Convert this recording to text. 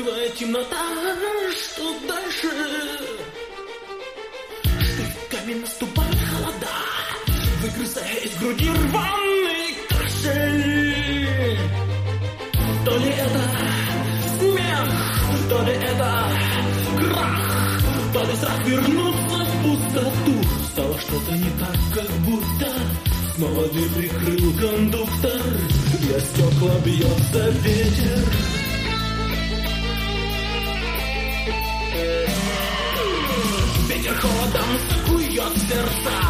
накрывает темнота. Что дальше? Штыками наступают холода, выгрызая из груди рваный кашель. То ли это смех, то ли это крах, то ли страх вернуться в пустоту. Стало что-то не так, как будто снова дверь прикрыл кондуктор, и о стекла бьется ветер. Ветер холодом закует сердца,